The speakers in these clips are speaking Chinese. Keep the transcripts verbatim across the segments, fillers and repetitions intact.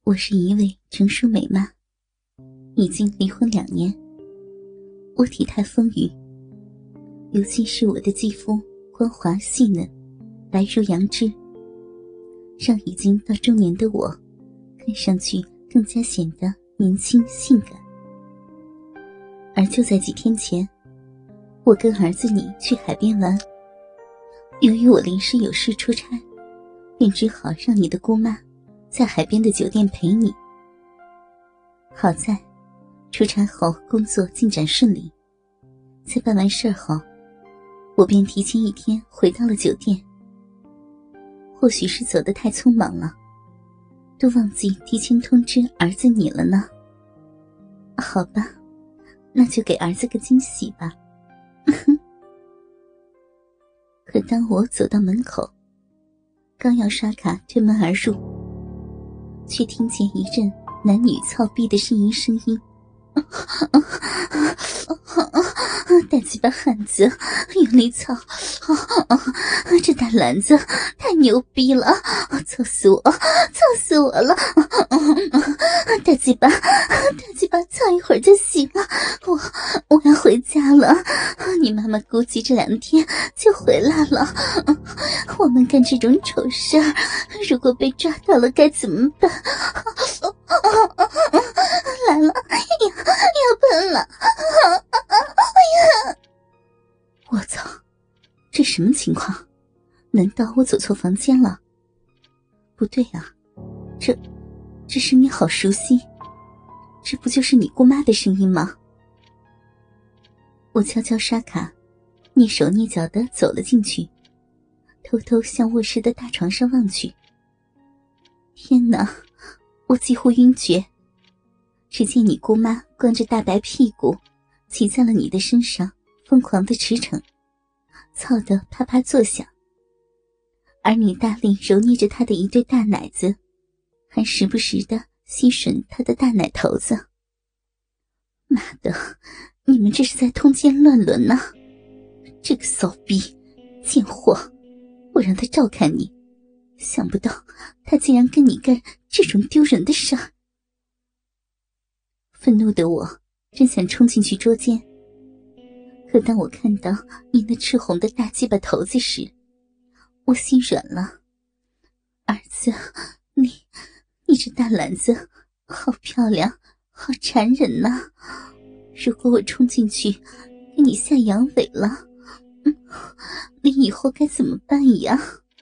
我是一位成熟美妈，已经离婚两年。我体态丰腴，尤其是我的肌肤光滑细嫩，白如羊脂，让已经到中年的我看上去更加显得年轻性感。而就在几天前，我跟儿子你去海边玩，由于我临时有事出差，便只好让你的姑妈在海边的酒店陪你。好在出差后工作进展顺利，在办完事后，我便提前一天回到了酒店。或许是走得太匆忙了，都忘记提前通知儿子你了呢。好吧，那就给儿子个惊喜吧。可当我走到门口，刚要刷卡推门而入，却听见一阵男女操逼的呻吟声音。大鸡巴汉子用力操，这大篮子太牛逼了，操死我，操死我了。大鸡巴大鸡巴操一会儿就行了，我我要回家了，你妈妈估计这两天就回来了。我们干这种丑事儿，如果被抓到了该怎么办？来了，要要喷了！我操，这什么情况？难道我走错房间了？不对啊，这这声音好熟悉，这不就是你姑妈的声音吗？我悄悄刷卡，蹑手蹑脚地走了进去，偷偷向卧室的大床上望去。天哪，我几乎晕厥。只见你姑妈光着大白屁股骑在了你的身上，疯狂地驰骋，操得啪啪作响。而你大力揉捏着她的一对大奶子，还时不时地吸吮她的大奶头子。妈的，你们这是在通奸乱伦呢！这个骚逼贱货，我让他照看你，想不到他竟然跟你干这种丢人的事儿。愤怒的我真想冲进去捉奸，可当我看到你那赤红的大鸡巴头子时，我心软了。儿子，你你这大篮子好漂亮，好缠人呐！如果我冲进去给你下阳痿了，嗯，你以后该怎么办呀？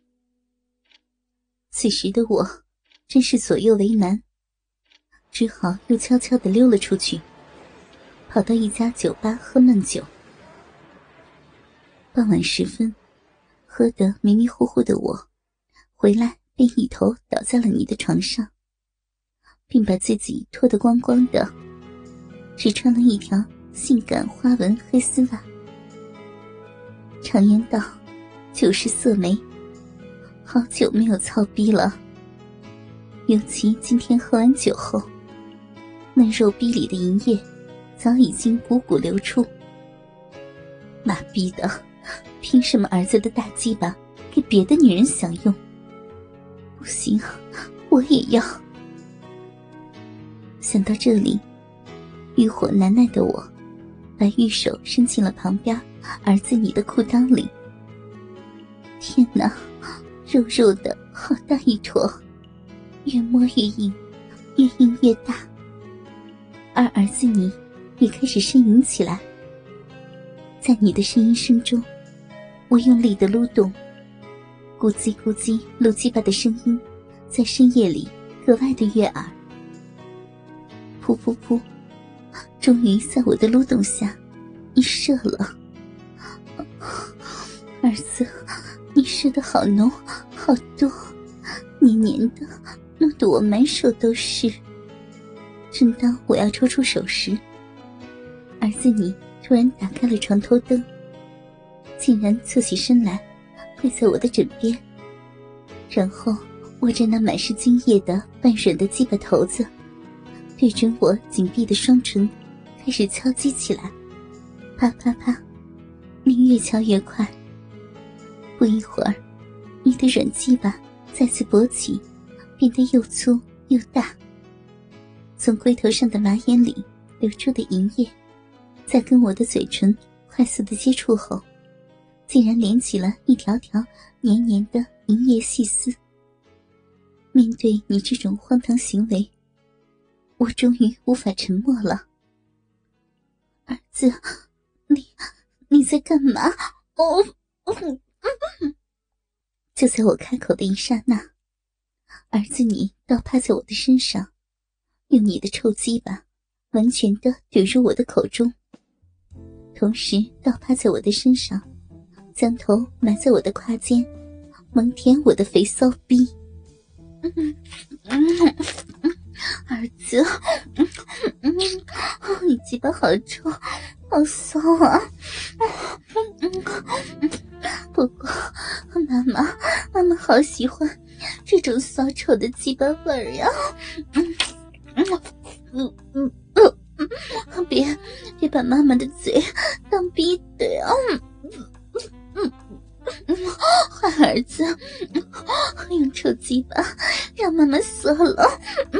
此时的我真是左右为难，只好又悄悄地溜了出去，跑到一家酒吧喝闷酒。傍晚时分，喝得迷迷糊糊的我回来便一头倒在了你的床上，并把自己脱得光光的，只穿了一条性感花纹黑丝袜。常言道，酒是色媒，好久没有操逼了，尤其今天喝完酒后，嫩肉逼里的银液早已经汩汩流出。妈逼的，凭什么儿子的大鸡巴给别的女人享用？不行，我也要。想到这里，欲火难耐的我把玉手伸进了旁边儿子你的裤裆里。天哪，肉肉的好大一坨，越摸越硬，越硬越大。而儿子你也开始呻吟起来。在你的呻吟声中，我用力地撸动，咕叽咕叽露鸡巴的声音在深夜里格外的悦耳。噗噗噗，终于在我的撸动下你射了。儿子，你射得好浓好多，黏黏的弄得我满手都是。正当我要抽出手时，儿子你突然打开了床头灯，竟然侧起身来跪在我的枕边，然后握着那满是精液的半软的鸡巴头子，对准我紧闭的双唇开始敲击起来。啪啪啪，你越敲越快。不一会儿，你的软鸡巴再次勃起，变得又粗又大， 从龟头上的马眼里流出的银液，在跟我的嘴唇快速的接触后，竟然连起了一条条黏黏的银液细丝。面对你这种荒唐行为，我终于无法沉默了。儿子，你你在干嘛？哦，就在我开口的一刹那，儿子你倒趴在我的身上，用你的臭鸡巴完全的怼入我的口中，同时倒趴在我的身上，将头埋在我的胯间，猛舔我的肥骚逼。儿子，你鸡巴好臭，好骚啊！不过妈妈妈妈好喜欢这种骚臭的鸡巴味儿呀！嗯嗯嗯，别别把妈妈的嘴当逼的呀！嗯嗯，坏儿子，用臭鸡巴让妈妈射了，嗯，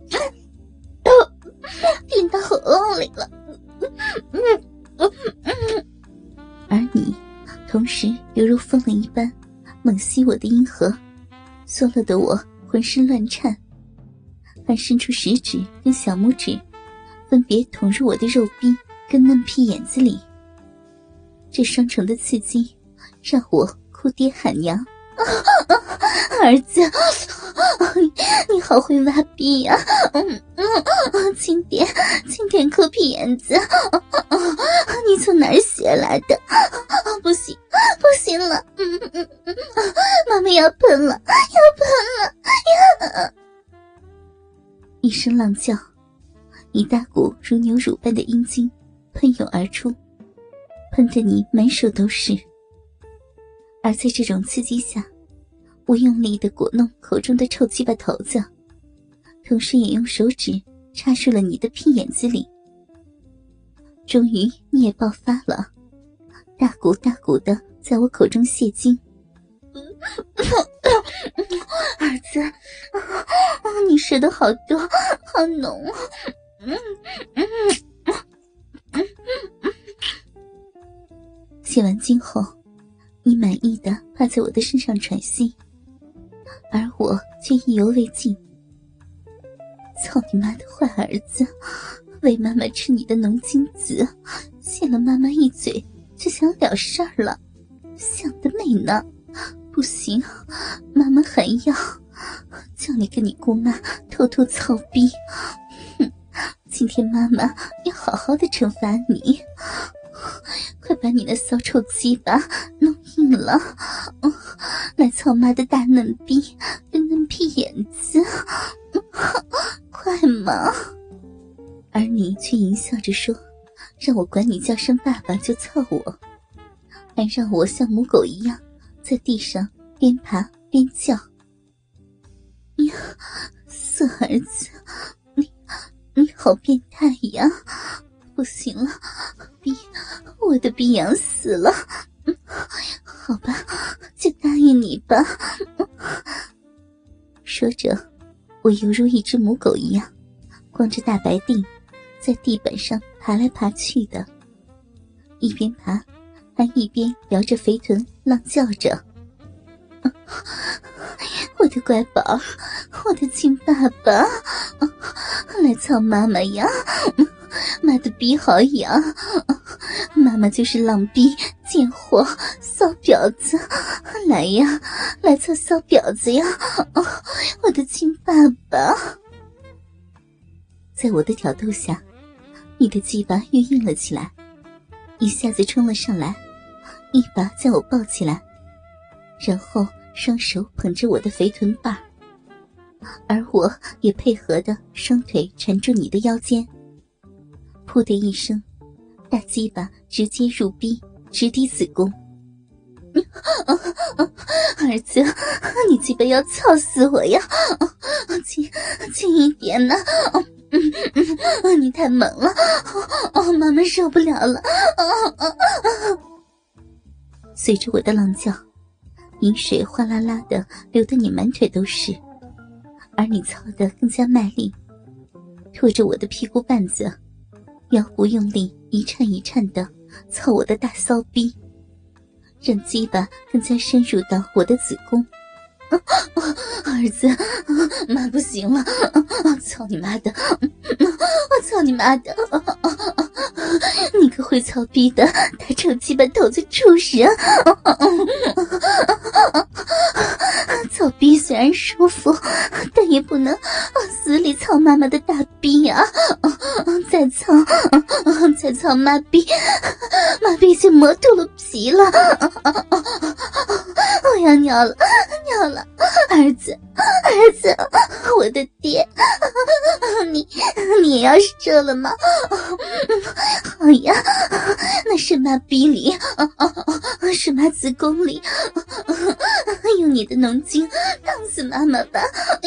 顶到喉咙里了，嗯嗯嗯，而你同时犹如疯了一般猛吸我的阴核，缩了的我浑身乱颤，还伸出食指跟小拇指分别捅入我的肉壁跟嫩屁眼子里。这双重的刺激让我哭爹喊娘。儿子，你好会挖逼呀！嗯嗯，轻点，轻点抠屁眼子。你从哪儿学来的？不行，不行了！嗯嗯嗯，妈妈要喷了，要喷了！呀！一声浪叫，一大股如牛乳般的阴茎喷涌而出，喷得你满手都是。而在这种刺激下，我用力地裹弄口中的臭鸡巴头子，同时也用手指插入了你的屁眼子里。终于你也爆发了，大股大股的在我口中泄精。儿子，你射得好多，好浓。嗯嗯嗯嗯。泄完精后，你满意的趴在我的身上喘息，而我却意犹未尽。操你妈的坏儿子，喂妈妈吃你的浓精子，谢了妈妈一嘴就想了事儿了，想得美呢！不行，妈妈还要叫你跟你姑妈偷偷操逼。哼，今天妈妈要好好的惩罚你，快把你的骚臭鸡巴弄硬了，嗯，来操妈的大嫩逼跟嫩屁眼子，嗯，快嘛！而你却淫笑着说，让我管你叫声爸爸就操我，还让我像母狗一样在地上边爬边叫。呀，色儿子，你你好变态呀！不行了，逼我的逼痒死了。嗯，好吧，就答应你吧。嗯，说着，我犹如一只母狗一样，光着大白腚，在地板上爬来爬去的，一边爬，还一边摇着肥臀浪叫着。嗯，我的乖宝，我的亲爸爸，嗯，来操妈妈呀！嗯，妈的逼好痒，妈妈就是浪逼贱货骚婊子，来呀，来操骚婊子呀！哦，我的亲爸爸。在我的挑逗下，你的鸡巴又硬了起来，一下子冲了上来，一把将我抱起来，然后双手捧着我的肥臀瓣，而我也配合的双腿缠住你的腰间。噗的一声，大鸡巴直接入逼，直抵子宫。儿子，你鸡巴要操死我呀！轻轻一点呢、啊嗯嗯，你太猛了，哦，妈妈受不了了。随着我的浪叫，饮水哗啦啦的流得你满腿都是，而你操得更加卖力， 拖着我的屁股绊子，腰部用力一颤一颤地操我的大骚逼，让鸡巴更加深入到我的子宫。啊啊、儿子，啊、妈不行了！啊、操你妈的！啊、我操你妈的！啊啊啊、你个会操逼的大臭鸡巴头子畜生！啊啊啊、操逼虽然舒服，但也不能往死里操妈妈的大逼啊！啊、再操，啊、再操妈逼，妈逼已经磨秃了皮了！啊啊啊、我要尿了，尿了！儿子，儿子，我的爹，你你也要射了吗？好呀，那是妈逼里，是妈子宫里，用你的浓精烫死妈妈吧！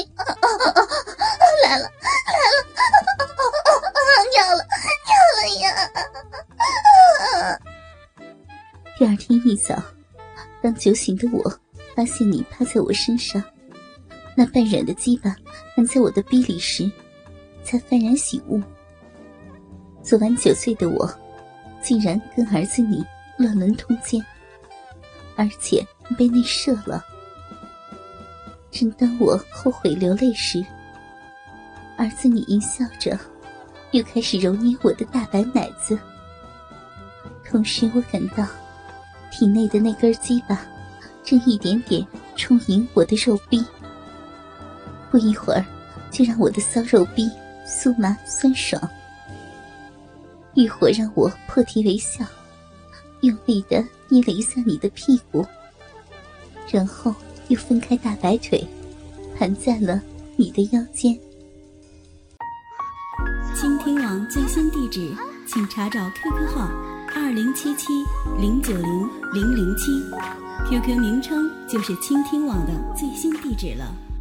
来了，来了，尿了，尿了呀！第二天一早，当酒醒的我发现你趴在我身上，那半软的鸡巴含在我的逼里时，才幡然醒悟。昨晚九岁的我，竟然跟儿子你乱伦通奸，而且被内射了。正当我后悔流泪时，儿子你一笑着，又开始揉捏我的大白奶子。同时我感到体内的那根鸡巴正一点点充盈我的肉壁，不一会儿就让我的骚肉壁酥麻酸爽。欲火让我破涕为笑，用力地捏了一下你的屁股，然后又分开大白腿盘在了你的腰间。 倾听网最新地址，请查找 Q Q 号二零七七零九零零零七 ，Q Q 名称就是倾听网的最新地址了。